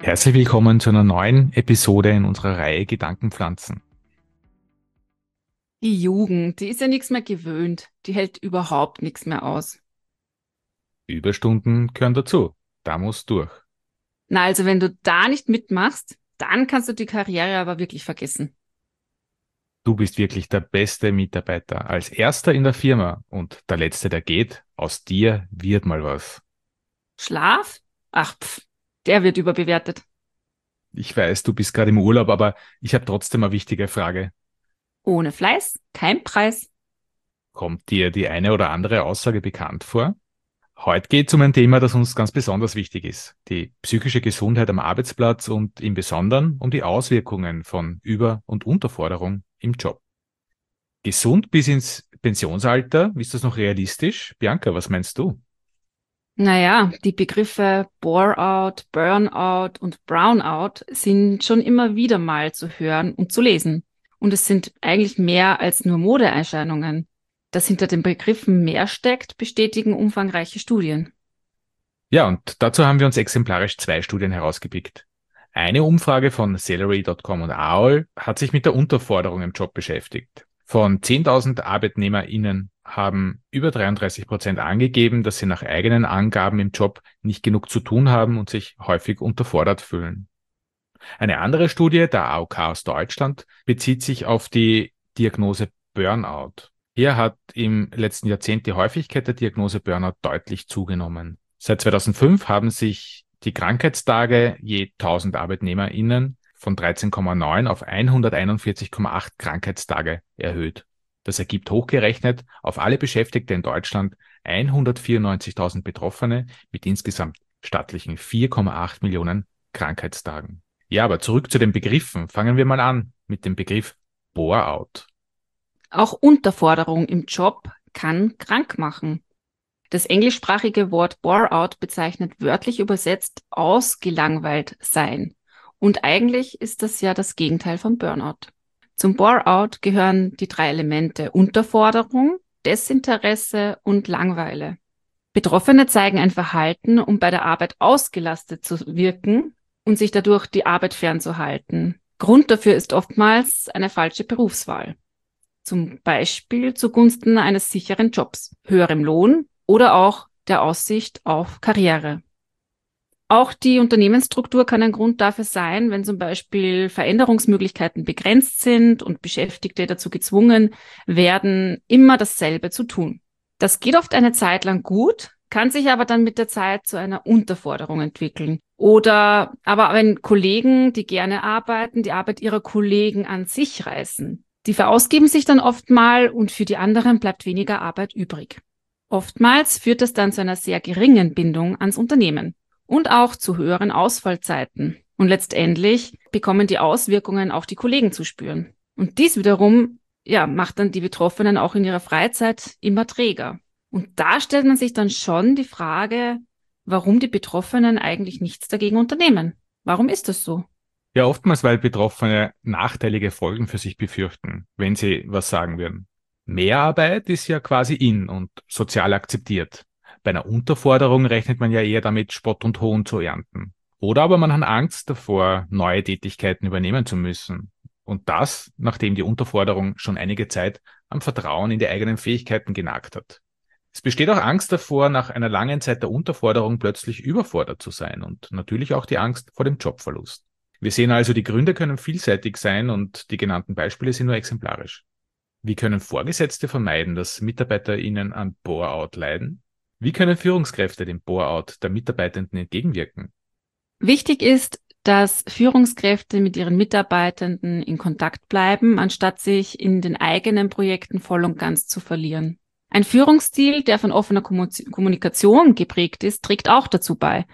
Herzlich willkommen zu einer neuen Episode in unserer Reihe Gedankenpflanzen. Die Jugend, die ist ja nichts mehr gewöhnt. Die hält überhaupt nichts mehr aus. Überstunden gehören dazu. Da muss durch. Na, also wenn du da nicht mitmachst, dann kannst du die Karriere aber wirklich vergessen. Du bist wirklich der beste Mitarbeiter. Als Erster in der Firma und der Letzte, der geht, aus dir wird mal was. Schlaf? Ach, der wird überbewertet. Ich weiß, du bist gerade im Urlaub, aber ich habe trotzdem eine wichtige Frage. Ohne Fleiß kein Preis. Kommt dir die eine oder andere Aussage bekannt vor? Heute geht es um ein Thema, das uns ganz besonders wichtig ist. Die psychische Gesundheit am Arbeitsplatz und im Besonderen um die Auswirkungen von Über- und Unterforderung im Job. Gesund bis ins Pensionsalter, ist das noch realistisch? Bianca, was meinst du? Naja, die Begriffe Bore-out, Burnout und Brownout sind schon immer wieder mal zu hören und zu lesen. Und es sind eigentlich mehr als nur Modeerscheinungen. Dass hinter den Begriffen mehr steckt, bestätigen umfangreiche Studien. Ja, und dazu haben wir uns exemplarisch zwei Studien herausgepickt. Eine Umfrage von Salary.com und AOL hat sich mit der Unterforderung im Job beschäftigt. Von 10.000 ArbeitnehmerInnen haben über 33% angegeben, dass sie nach eigenen Angaben im Job nicht genug zu tun haben und sich häufig unterfordert fühlen. Eine andere Studie, der AOK aus Deutschland, bezieht sich auf die Diagnose Burnout. Hier hat im letzten Jahrzehnt die Häufigkeit der Diagnose Burnout deutlich zugenommen. Seit 2005 haben sich die Krankheitstage je 1000 ArbeitnehmerInnen von 13,9 auf 141,8 Krankheitstage erhöht. Das ergibt hochgerechnet auf alle Beschäftigte in Deutschland 194.000 Betroffene mit insgesamt stattlichen 4,8 Millionen Krankheitstagen. Ja, aber zurück zu den Begriffen. Fangen wir mal an mit dem Begriff Bore-out. Auch Unterforderung im Job kann krank machen. Das englischsprachige Wort Bore-out bezeichnet wörtlich übersetzt ausgelangweilt sein. Und eigentlich ist das ja das Gegenteil von Burnout. Zum Bore-out gehören die drei Elemente Unterforderung, Desinteresse und Langeweile. Betroffene zeigen ein Verhalten, um bei der Arbeit ausgelastet zu wirken und sich dadurch die Arbeit fernzuhalten. Grund dafür ist oftmals eine falsche Berufswahl. Zum Beispiel zugunsten eines sicheren Jobs, höherem Lohn oder auch der Aussicht auf Karriere. Auch die Unternehmensstruktur kann ein Grund dafür sein, wenn zum Beispiel Veränderungsmöglichkeiten begrenzt sind und Beschäftigte dazu gezwungen werden, immer dasselbe zu tun. Das geht oft eine Zeit lang gut, kann sich aber dann mit der Zeit zu einer Unterforderung entwickeln. Oder aber wenn Kollegen, die gerne arbeiten, die Arbeit ihrer Kollegen an sich reißen. Die verausgaben sich dann oft mal und für die anderen bleibt weniger Arbeit übrig. Oftmals führt das dann zu einer sehr geringen Bindung ans Unternehmen und auch zu höheren Ausfallzeiten. Und letztendlich bekommen die Auswirkungen auch die Kollegen zu spüren. Und dies wiederum, ja, macht dann die Betroffenen auch in ihrer Freizeit immer träger. Und da stellt man sich dann schon die Frage, warum die Betroffenen eigentlich nichts dagegen unternehmen. Warum ist das so? Ja, oftmals, weil Betroffene nachteilige Folgen für sich befürchten, wenn sie was sagen würden. Mehrarbeit ist ja quasi in und sozial akzeptiert. Bei einer Unterforderung rechnet man ja eher damit, Spott und Hohn zu ernten. Oder aber man hat Angst davor, neue Tätigkeiten übernehmen zu müssen. Und das, nachdem die Unterforderung schon einige Zeit am Vertrauen in die eigenen Fähigkeiten genagt hat. Es besteht auch Angst davor, nach einer langen Zeit der Unterforderung plötzlich überfordert zu sein und natürlich auch die Angst vor dem Jobverlust. Wir sehen also, die Gründe können vielseitig sein und die genannten Beispiele sind nur exemplarisch. Wie können Vorgesetzte vermeiden, dass MitarbeiterInnen an Bore-out leiden? Wie können Führungskräfte dem Bore-out der Mitarbeitenden entgegenwirken? Wichtig ist, dass Führungskräfte mit ihren Mitarbeitenden in Kontakt bleiben, anstatt sich in den eigenen Projekten voll und ganz zu verlieren. Ein Führungsstil, der von offener Kommunikation geprägt ist, trägt auch dazu bei.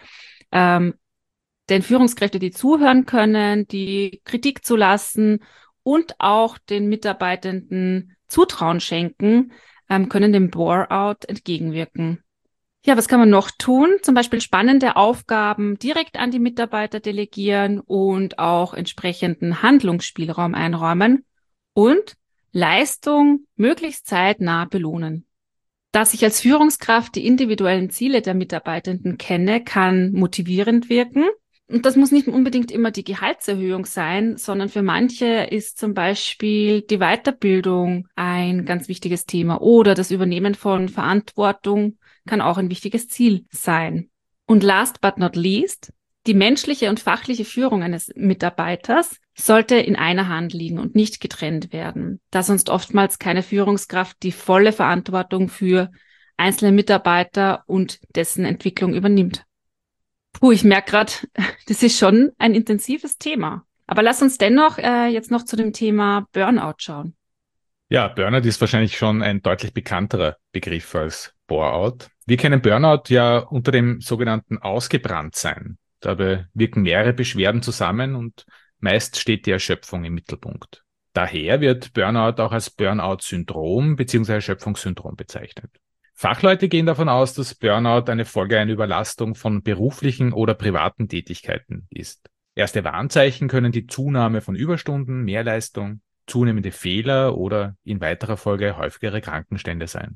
Denn Führungskräfte, die zuhören können, die Kritik zulassen und auch den Mitarbeitenden Zutrauen schenken, können dem Bore-out entgegenwirken. Ja, was kann man noch tun? Zum Beispiel spannende Aufgaben direkt an die Mitarbeiter delegieren und auch entsprechenden Handlungsspielraum einräumen und Leistung möglichst zeitnah belohnen. Dass ich als Führungskraft die individuellen Ziele der Mitarbeitenden kenne, kann motivierend wirken Und das muss nicht unbedingt immer die Gehaltserhöhung sein, sondern für manche ist zum Beispiel die Weiterbildung ein ganz wichtiges Thema oder das Übernehmen von Verantwortung kann auch ein wichtiges Ziel sein. Und last but not least, die menschliche und fachliche Führung eines Mitarbeiters sollte in einer Hand liegen und nicht getrennt werden, da sonst oftmals keine Führungskraft die volle Verantwortung für einzelne Mitarbeiter und dessen Entwicklung übernimmt. Puh, ich merke gerade, das ist schon ein intensives Thema. Aber lass uns dennoch jetzt noch zu dem Thema Burnout schauen. Ja, Burnout ist wahrscheinlich schon ein deutlich bekannterer Begriff als Bore-out. Wir kennen Burnout ja unter dem sogenannten Ausgebranntsein. Dabei wirken mehrere Beschwerden zusammen und meist steht die Erschöpfung im Mittelpunkt. Daher wird Burnout auch als Burnout-Syndrom bzw. Erschöpfungssyndrom bezeichnet. Fachleute gehen davon aus, dass Burnout eine Folge einer Überlastung von beruflichen oder privaten Tätigkeiten ist. Erste Warnzeichen können die Zunahme von Überstunden, Mehrleistung, zunehmende Fehler oder in weiterer Folge häufigere Krankenstände sein.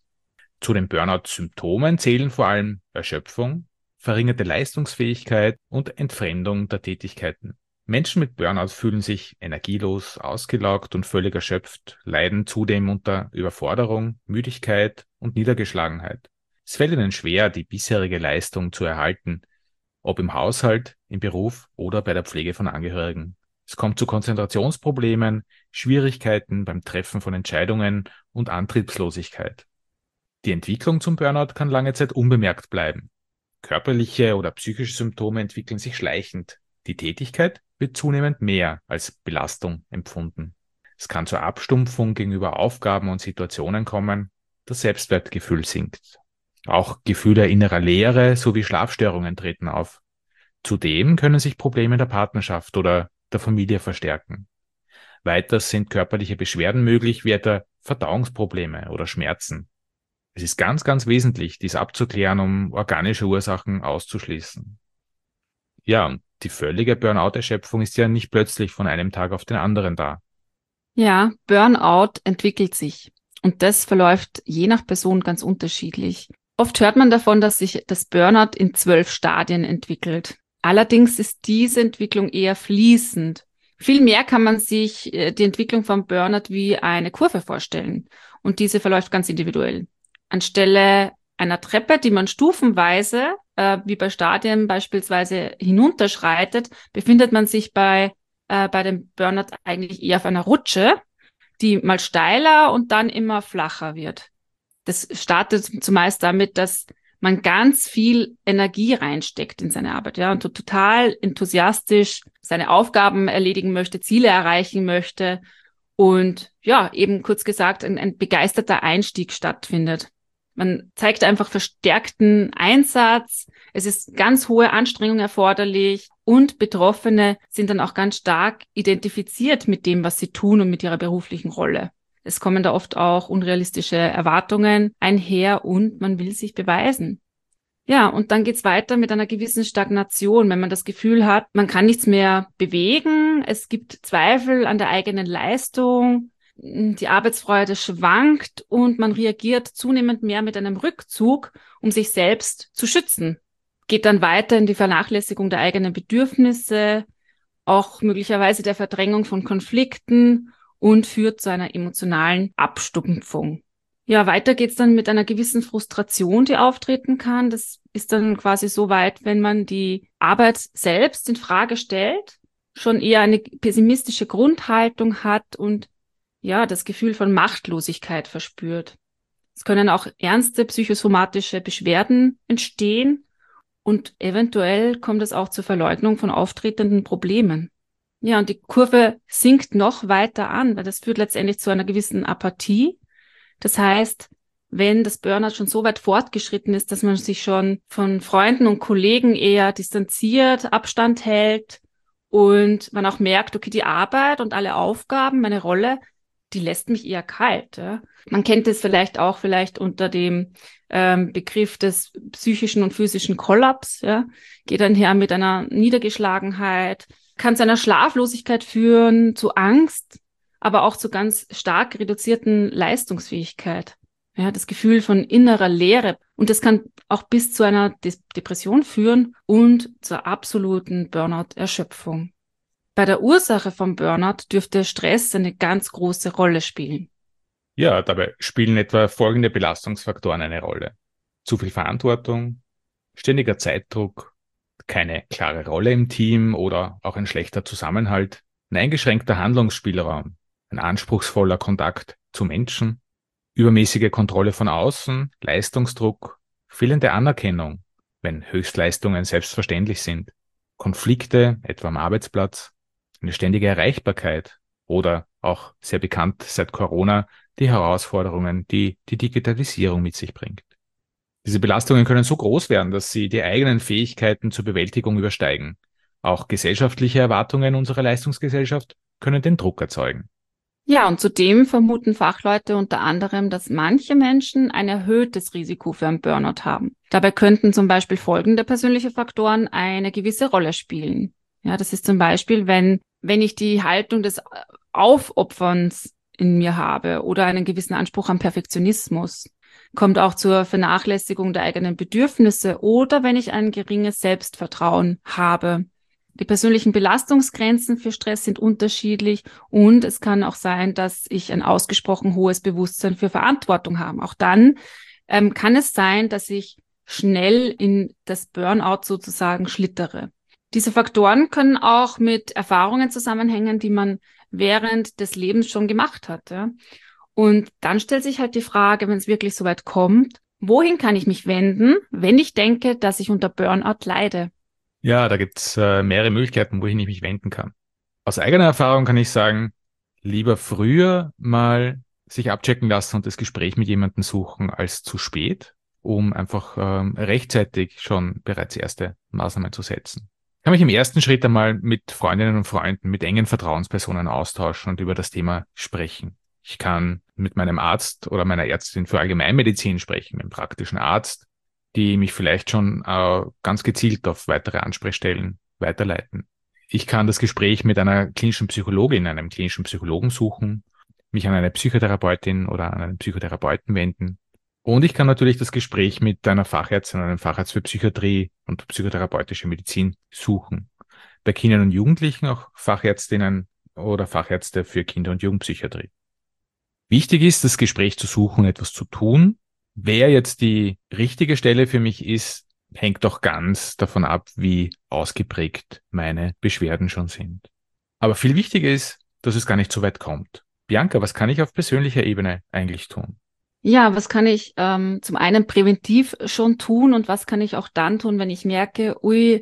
Zu den Burnout-Symptomen zählen vor allem Erschöpfung, verringerte Leistungsfähigkeit und Entfremdung der Tätigkeiten. Menschen mit Burnout fühlen sich energielos, ausgelaugt und völlig erschöpft, leiden zudem unter Überforderung, Müdigkeit und Niedergeschlagenheit. Es fällt ihnen schwer, die bisherige Leistung zu erhalten, ob im Haushalt, im Beruf oder bei der Pflege von Angehörigen. Es kommt zu Konzentrationsproblemen, Schwierigkeiten beim Treffen von Entscheidungen und Antriebslosigkeit. Die Entwicklung zum Burnout kann lange Zeit unbemerkt bleiben. Körperliche oder psychische Symptome entwickeln sich schleichend. Die Tätigkeit wird zunehmend mehr als Belastung empfunden. Es kann zur Abstumpfung gegenüber Aufgaben und Situationen kommen. Das Selbstwertgefühl sinkt. Auch Gefühle innerer Leere sowie Schlafstörungen treten auf. Zudem können sich Probleme der Partnerschaft oder der Familie verstärken. Weiters sind körperliche Beschwerden möglich, wie etwa Verdauungsprobleme oder Schmerzen. Es ist ganz, ganz wesentlich, dies abzuklären, um organische Ursachen auszuschließen. Ja, und die völlige Burnout-Erschöpfung ist ja nicht plötzlich von einem Tag auf den anderen da. Ja, Burnout entwickelt sich und das verläuft je nach Person ganz unterschiedlich. Oft hört man davon, dass sich das Burnout in 12 Stadien entwickelt. Allerdings ist diese Entwicklung eher fließend. Vielmehr kann man sich die Entwicklung vom Burnout wie eine Kurve vorstellen und diese verläuft ganz individuell. Anstelle einer Treppe, die man stufenweise, wie bei Stadien beispielsweise, hinunterschreitet, befindet man sich bei dem Burnout eigentlich eher auf einer Rutsche, die mal steiler und dann immer flacher wird. Das startet zumeist damit, dass man ganz viel Energie reinsteckt in seine Arbeit, ja, und total enthusiastisch seine Aufgaben erledigen möchte, Ziele erreichen möchte und ja, eben kurz gesagt, ein begeisterter Einstieg stattfindet. Man zeigt einfach verstärkten Einsatz. Es ist ganz hohe Anstrengung erforderlich und Betroffene sind dann auch ganz stark identifiziert mit dem, was sie tun und mit ihrer beruflichen Rolle. Es kommen da oft auch unrealistische Erwartungen einher und man will sich beweisen. Ja, und dann geht's weiter mit einer gewissen Stagnation, wenn man das Gefühl hat, man kann nichts mehr bewegen, es gibt Zweifel an der eigenen Leistung, die Arbeitsfreude schwankt und man reagiert zunehmend mehr mit einem Rückzug, um sich selbst zu schützen. Geht dann weiter in die Vernachlässigung der eigenen Bedürfnisse, auch möglicherweise der Verdrängung von Konflikten und führt zu einer emotionalen Abstumpfung. Ja, weiter geht's dann mit einer gewissen Frustration, die auftreten kann. Das ist dann quasi so weit, wenn man die Arbeit selbst in Frage stellt, schon eher eine pessimistische Grundhaltung hat und ja, das Gefühl von Machtlosigkeit verspürt. Es können auch ernste psychosomatische Beschwerden entstehen und eventuell kommt es auch zur Verleugnung von auftretenden Problemen. Ja, und die Kurve sinkt noch weiter an, weil das führt letztendlich zu einer gewissen Apathie. Das heißt, wenn das Burnout schon so weit fortgeschritten ist, dass man sich schon von Freunden und Kollegen eher distanziert, Abstand hält und man auch merkt, okay, die Arbeit und alle Aufgaben, meine Rolle, die lässt mich eher kalt. Ja. Man kennt es vielleicht unter dem Begriff des psychischen und physischen Kollaps. Ja. Geht einher mit einer Niedergeschlagenheit, kann zu einer Schlaflosigkeit führen, zu Angst, aber auch zu ganz stark reduzierten Leistungsfähigkeit. Ja, das Gefühl von innerer Leere. Und das kann auch bis zu einer Depression führen und zur absoluten Burnout-Erschöpfung. Bei der Ursache vom Burnout dürfte Stress eine ganz große Rolle spielen. Ja, dabei spielen etwa folgende Belastungsfaktoren eine Rolle. Zu viel Verantwortung, ständiger Zeitdruck, keine klare Rolle im Team oder auch ein schlechter Zusammenhalt, ein eingeschränkter Handlungsspielraum, ein anspruchsvoller Kontakt zu Menschen, übermäßige Kontrolle von außen, Leistungsdruck, fehlende Anerkennung, wenn Höchstleistungen selbstverständlich sind, Konflikte, etwa am Arbeitsplatz, eine ständige Erreichbarkeit oder auch sehr bekannt seit Corona die Herausforderungen, die die Digitalisierung mit sich bringt. Diese Belastungen können so groß werden, dass sie die eigenen Fähigkeiten zur Bewältigung übersteigen. Auch gesellschaftliche Erwartungen unserer Leistungsgesellschaft können den Druck erzeugen. Ja, und zudem vermuten Fachleute unter anderem, dass manche Menschen ein erhöhtes Risiko für einen Burnout haben. Dabei könnten zum Beispiel folgende persönliche Faktoren eine gewisse Rolle spielen. Ja, das ist zum Beispiel, wenn ich die Haltung des Aufopferns in mir habe oder einen gewissen Anspruch an Perfektionismus, kommt auch zur Vernachlässigung der eigenen Bedürfnisse oder wenn ich ein geringes Selbstvertrauen habe. Die persönlichen Belastungsgrenzen für Stress sind unterschiedlich und es kann auch sein, dass ich ein ausgesprochen hohes Bewusstsein für Verantwortung habe. Auch dann kann es sein, dass ich schnell in das Burnout sozusagen schlittere. Diese Faktoren können auch mit Erfahrungen zusammenhängen, die man während des Lebens schon gemacht hat. Ja? Und dann stellt sich halt die Frage, wenn es wirklich so weit kommt, wohin kann ich mich wenden, wenn ich denke, dass ich unter Burnout leide? Ja, da gibt's mehrere Möglichkeiten, wohin ich mich wenden kann. Aus eigener Erfahrung kann ich sagen, lieber früher mal sich abchecken lassen und das Gespräch mit jemandem suchen als zu spät, um einfach rechtzeitig schon bereits erste Maßnahmen zu setzen. Ich kann mich im ersten Schritt einmal mit Freundinnen und Freunden, mit engen Vertrauenspersonen austauschen und über das Thema sprechen. Ich kann mit meinem Arzt oder meiner Ärztin für Allgemeinmedizin sprechen, mit dem praktischen Arzt, die mich vielleicht schon ganz gezielt auf weitere Ansprechstellen weiterleiten. Ich kann das Gespräch mit einer klinischen Psychologin, einem klinischen Psychologen suchen, mich an eine Psychotherapeutin oder an einen Psychotherapeuten wenden. Und ich kann natürlich das Gespräch mit einer Fachärztin oder einem Facharzt für Psychiatrie und psychotherapeutische Medizin suchen. Bei Kindern und Jugendlichen auch Fachärztinnen oder Fachärzte für Kinder- und Jugendpsychiatrie. Wichtig ist, das Gespräch zu suchen und etwas zu tun. Wer jetzt die richtige Stelle für mich ist, hängt doch ganz davon ab, wie ausgeprägt meine Beschwerden schon sind. Aber viel wichtiger ist, dass es gar nicht so weit kommt. Bianca, was kann ich auf persönlicher Ebene eigentlich tun? Ja, was kann ich zum einen präventiv schon tun und was kann ich auch dann tun, wenn ich merke, ui,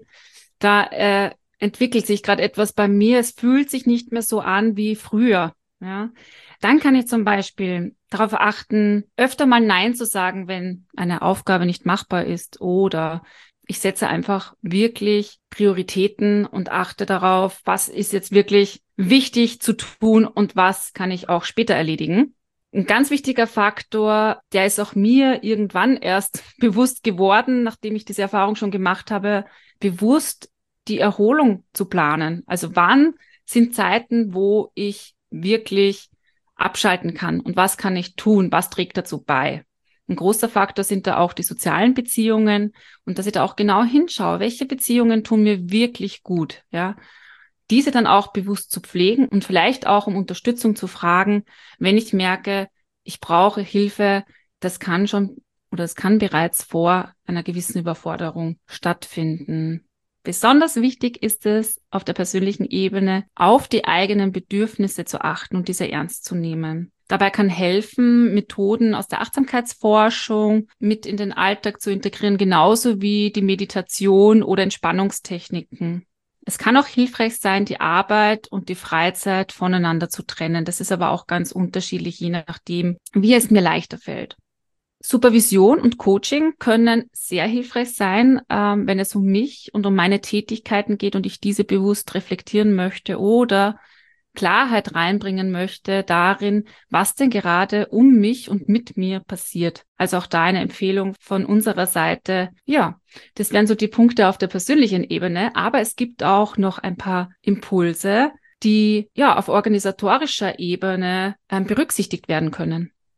da entwickelt sich gerade etwas bei mir, es fühlt sich nicht mehr so an wie früher. Ja, dann kann ich zum Beispiel darauf achten, öfter mal Nein zu sagen, wenn eine Aufgabe nicht machbar ist oder ich setze einfach wirklich Prioritäten und achte darauf, was ist jetzt wirklich wichtig zu tun und was kann ich auch später erledigen. Ein ganz wichtiger Faktor, der ist auch mir irgendwann erst bewusst geworden, nachdem ich diese Erfahrung schon gemacht habe, bewusst die Erholung zu planen. Also wann sind Zeiten, wo ich wirklich abschalten kann und was kann ich tun, was trägt dazu bei. Ein großer Faktor sind da auch die sozialen Beziehungen und dass ich da auch genau hinschaue, welche Beziehungen tun mir wirklich gut, ja. Diese dann auch bewusst zu pflegen und vielleicht auch um Unterstützung zu fragen, wenn ich merke, ich brauche Hilfe, das kann schon oder es kann bereits vor einer gewissen Überforderung stattfinden. Besonders wichtig ist es, auf der persönlichen Ebene auf die eigenen Bedürfnisse zu achten und diese ernst zu nehmen. Dabei kann helfen, Methoden aus der Achtsamkeitsforschung mit in den Alltag zu integrieren, genauso wie die Meditation oder Entspannungstechniken. Es kann auch hilfreich sein, die Arbeit und die Freizeit voneinander zu trennen. Das ist aber auch ganz unterschiedlich, je nachdem, wie es mir leichter fällt. Supervision und Coaching können sehr hilfreich sein, wenn es um mich und um meine Tätigkeiten geht und ich diese bewusst reflektieren möchte oder Klarheit reinbringen möchte darin, was denn gerade um mich und mit mir passiert. Also auch da eine Empfehlung von unserer Seite. Ja, das wären so die Punkte auf der persönlichen Ebene, aber es gibt auch noch ein paar Impulse, die ja auf organisatorischer Ebene berücksichtigt werden können.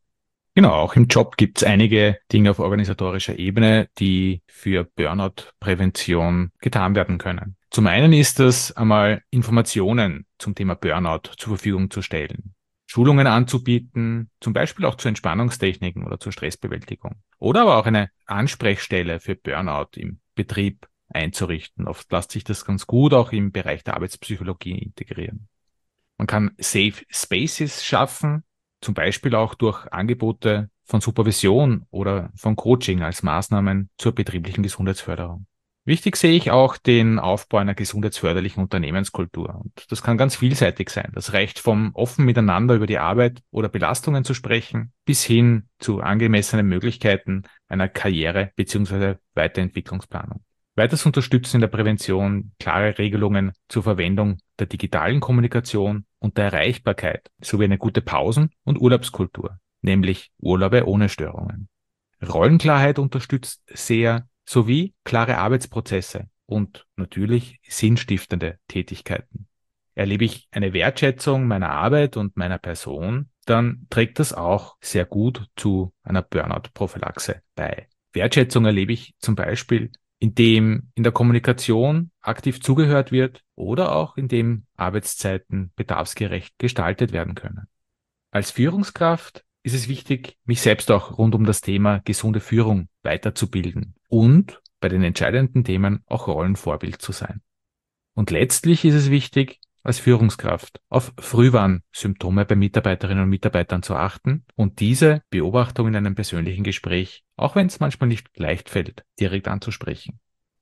Genau, auch im Job gibt es einige Dinge auf organisatorischer Ebene, die für Burnout-Prävention getan werden können. Zum einen ist es einmal, Informationen zum Thema Burnout zur Verfügung zu stellen, Schulungen anzubieten, zum Beispiel auch zu Entspannungstechniken oder zur Stressbewältigung. Oder aber auch eine Ansprechstelle für Burnout im Betrieb einzurichten. Oft lässt sich das ganz gut auch im Bereich der Arbeitspsychologie integrieren. Man kann Safe Spaces schaffen, zum Beispiel auch durch Angebote von Supervision oder von Coaching als Maßnahmen zur betrieblichen Gesundheitsförderung. Wichtig sehe ich auch den Aufbau einer gesundheitsförderlichen Unternehmenskultur. Und das kann ganz vielseitig sein. Das reicht vom offen miteinander über die Arbeit oder Belastungen zu sprechen, bis hin zu angemessenen Möglichkeiten einer Karriere- bzw. Weiterentwicklungsplanung. Weiters unterstützen in der Prävention klare Regelungen zur Verwendung der digitalen Kommunikation und der Erreichbarkeit sowie eine gute Pausen- und Urlaubskultur, nämlich Urlaube ohne Störungen. Rollenklarheit unterstützt sehr, sowie klare Arbeitsprozesse und natürlich sinnstiftende Tätigkeiten. Erlebe ich eine Wertschätzung meiner Arbeit und meiner Person, dann trägt das auch sehr gut zu einer Burnout-Prophylaxe bei. Wertschätzung erlebe ich zum Beispiel, indem in der Kommunikation aktiv zugehört wird oder auch indem Arbeitszeiten bedarfsgerecht gestaltet werden können. Als Führungskraft ist es wichtig, mich selbst auch rund um das Thema gesunde Führung weiterzubilden und bei den entscheidenden Themen auch Rollenvorbild zu sein. Und letztlich ist es wichtig, als Führungskraft auf Frühwarnsymptome bei Mitarbeiterinnen und Mitarbeitern zu achten und diese Beobachtung in einem persönlichen Gespräch, auch wenn es manchmal nicht leicht fällt, direkt anzusprechen.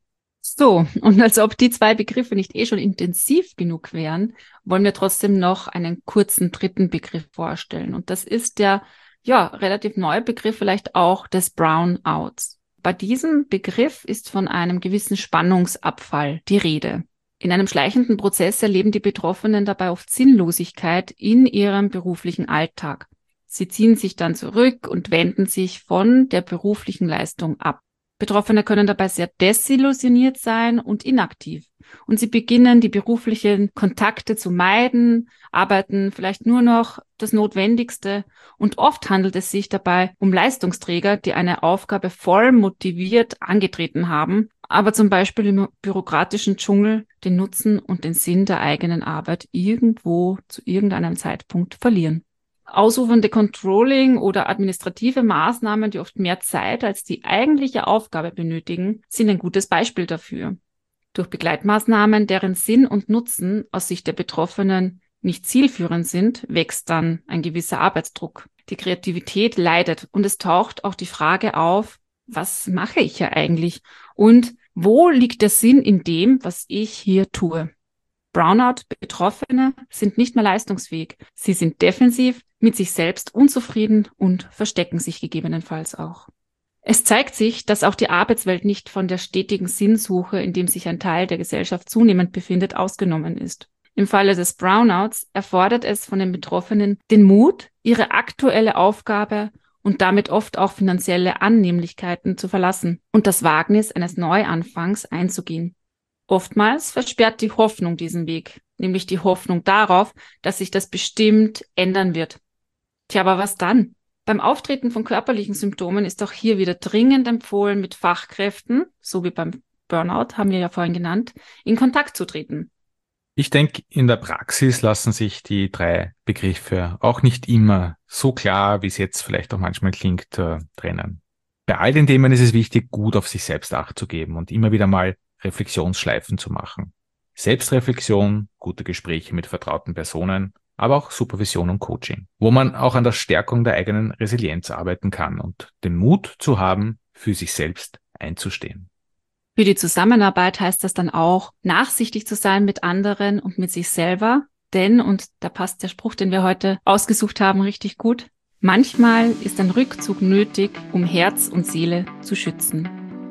So, und als ob die zwei Begriffe nicht schon intensiv genug wären, wollen wir trotzdem noch einen kurzen dritten Begriff vorstellen. Und das ist der, relativ neue Begriff vielleicht auch des Brownouts. Bei diesem Begriff ist von einem gewissen Spannungsabfall die Rede. In einem schleichenden Prozess erleben die Betroffenen dabei oft Sinnlosigkeit in ihrem beruflichen Alltag. Sie ziehen sich dann zurück und wenden sich von der beruflichen Leistung ab. Betroffene können dabei sehr desillusioniert sein und inaktiv. Und sie beginnen, die beruflichen Kontakte zu meiden, arbeiten vielleicht nur noch das Notwendigste. Und oft handelt es sich dabei um Leistungsträger, die eine Aufgabe voll motiviert angetreten haben, aber zum Beispiel im bürokratischen Dschungel den Nutzen und den Sinn der eigenen Arbeit irgendwo zu irgendeinem Zeitpunkt verlieren. Ausufernde Controlling oder administrative Maßnahmen, die oft mehr Zeit als die eigentliche Aufgabe benötigen, sind ein gutes Beispiel dafür. Durch Begleitmaßnahmen, deren Sinn und Nutzen aus Sicht der Betroffenen nicht zielführend sind, wächst dann ein gewisser Arbeitsdruck. Die Kreativität leidet und es taucht auch die Frage auf, was mache ich ja eigentlich? Und wo liegt der Sinn in dem, was ich hier tue? Brownout-Betroffene sind nicht mehr leistungsfähig. Sie sind defensiv, mit sich selbst unzufrieden und verstecken sich gegebenenfalls auch. Es zeigt sich, dass auch die Arbeitswelt nicht von der stetigen Sinnsuche, in dem sich ein Teil der Gesellschaft zunehmend befindet, ausgenommen ist. Im Falle des Brownouts erfordert es von den Betroffenen den Mut, ihre aktuelle Aufgabe und damit oft auch finanzielle Annehmlichkeiten zu verlassen und das Wagnis eines Neuanfangs einzugehen. Oftmals versperrt die Hoffnung diesen Weg, nämlich die Hoffnung darauf, dass sich das bestimmt ändern wird. Tja, aber was dann? Beim Auftreten von körperlichen Symptomen ist auch hier wieder dringend empfohlen, mit Fachkräften, so wie beim Burnout, haben wir ja vorhin genannt, in Kontakt zu treten. Ich denke, in der Praxis lassen sich die drei Begriffe auch nicht immer so klar, wie es jetzt vielleicht auch manchmal klingt, trennen. Bei all den Themen ist es wichtig, gut auf sich selbst Acht zu geben und immer wieder mal Reflexionsschleifen zu machen. Selbstreflexion, gute Gespräche mit vertrauten Personen, aber auch Supervision und Coaching, wo man auch an der Stärkung der eigenen Resilienz arbeiten kann und den Mut zu haben, für sich selbst einzustehen. Für die Zusammenarbeit heißt das dann auch, nachsichtig zu sein mit anderen und mit sich selber, denn, und da passt der Spruch, den wir heute ausgesucht haben, richtig gut, manchmal ist ein Rückzug nötig, um Herz und Seele zu schützen.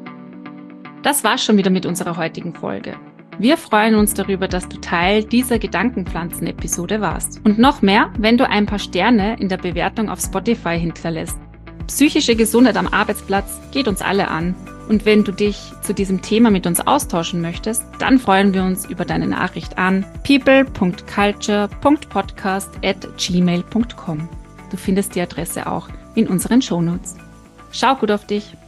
Das war's schon wieder mit unserer heutigen Folge. Wir freuen uns darüber, dass du Teil dieser Gedankenpflanzen-Episode warst. Und noch mehr, wenn du ein paar Sterne in der Bewertung auf Spotify hinterlässt. Psychische Gesundheit am Arbeitsplatz geht uns alle an. Und wenn du dich zu diesem Thema mit uns austauschen möchtest, dann freuen wir uns über deine Nachricht an people.culture.podcast@gmail.com. Du findest die Adresse auch in unseren Shownotes. Schau gut auf dich!